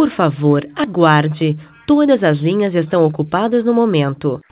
Por favor, aguarde. Todas as linhas estão ocupadas no momento.